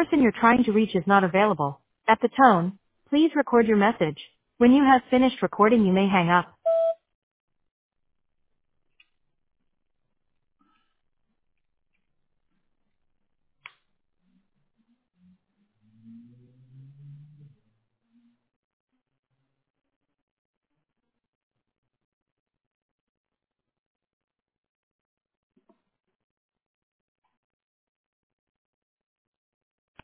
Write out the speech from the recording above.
person you're trying to reach is not available. At the tone, please record your message. When you have finished recording, you may hang up.